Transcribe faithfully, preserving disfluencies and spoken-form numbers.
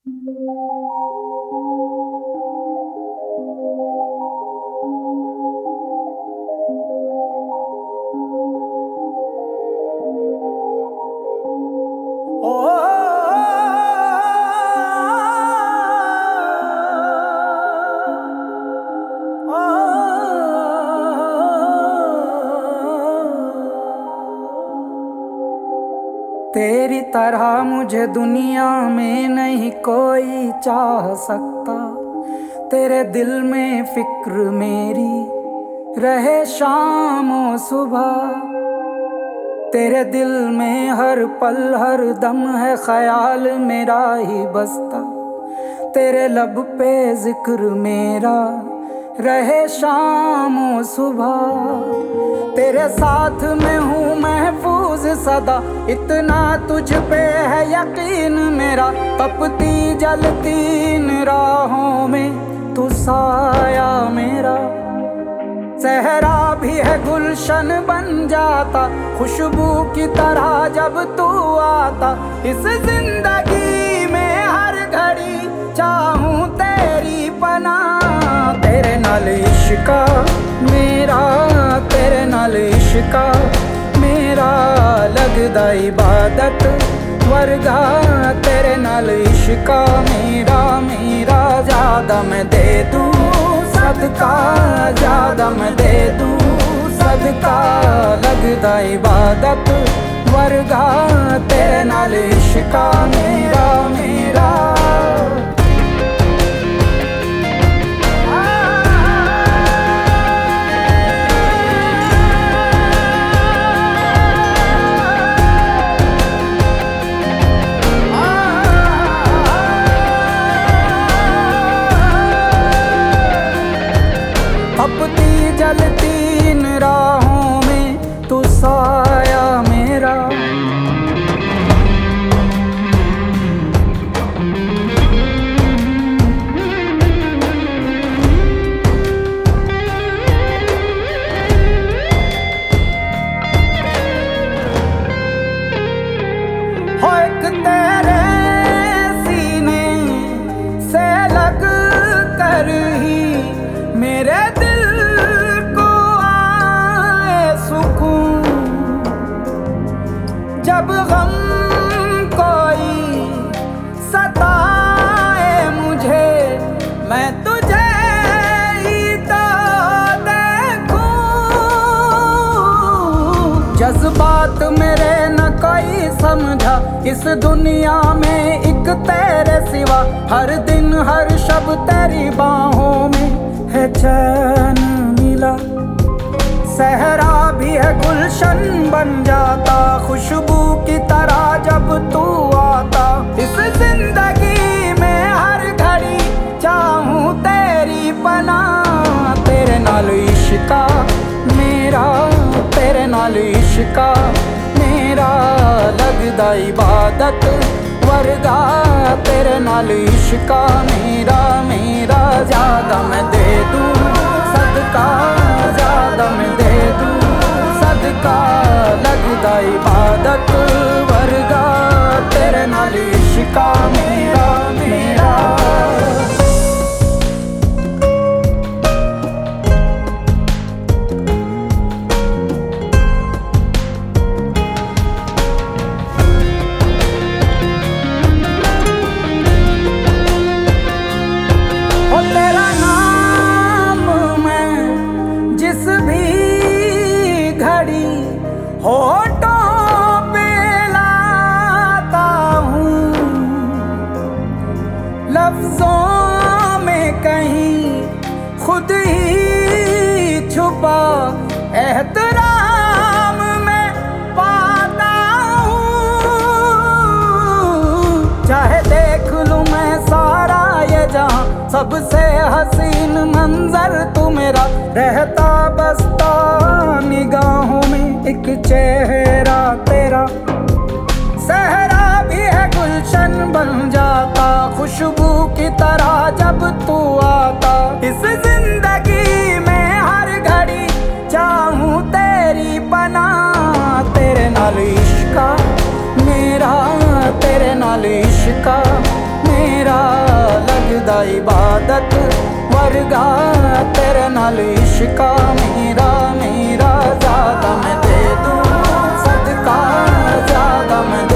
तेरी तरह मुझे दुनिया में नहीं कोई चाह सकता। तेरे दिल में फिक्र मेरी रहे शाम और सुबह। तेरे दिल में हर पल हर दम है ख्याल मेरा ही बसता। तेरे लब पे जिक्र मेरा रहे शाम और सुबह। तेरे साथ में हूँ महफूज सदा, इतना तुझ पे है यकीन मेरा। तपती जलती इन राहों में तू साया मेरा। सहरा भी है गुलशन बन जाता, खुशबू की तरह जब तू आता। इस जिंदगी में हर घड़ी चाहूं तेरी पनाह। तेरे नाल इश्का मेरा, तेरे नाल इश्का मेरा लगदा इबादत वर्गा। तेरे नाल इश्का मेरा मेरा ज्यादा मैं दे दूं सदका, ज्यादा मैं दे दूं सदका। लगदा इबादत वर्गा तेरे नाल इश्का मेरा मेरा। तपती जलती इन राहों में तू साया मेरा। हो एक तेरे सीने से लग कर ही मेरे दिल को आए सुकून। जब गम कोई सताए मुझे, मैं तुझे ही तो देखूं। जज्बात मेरे न कोई समझा इस दुनिया में एक तेरे सिवा। हर दिन हर शब तेरी बाहों में है चैन मिला। सहरा भी है गुलशन बन जाता, खुशबू की तरह जब तू आता। इस जिंदगी में हर घड़ी चाहूं तेरी पनाह। तेरे नाल इश्का मेरा, तेरे नाल इश्का मेरा लगदा इबादत वर्गा। तेरे नाल इश्का मेरा मेरा ज्यादा मैं दे दूं सदका, ज्यादा मैं दे दूं सदका। लगदा इबादत वर्गा तेरे नाल इश्का मेरा मेरा। होठों पे लाता हूँ, लफ्जों में कहीं खुद ही छुपा एहतराम में पाता हूँ। चाहे देख लूँ मैं सारा ये जहाँ, सबसे हसीन मंजर तू मेरा। रहता बसता निगाहों में एक चेहरा तेरा। सहरा भी है गुलशन बन जाता, खुशबू की तरह जब तू आता। इस जिंदगी में हर घड़ी चाहूं तेरी पनाह। तेरे नाल इश्का मेरा, तेरे नाल इश्का मेरा तेरा इबादत वर्गा, तेरे नाल इश्का मेरा मेरा, ज्यादा मैं दे दूं सदका, ज्यादा मैं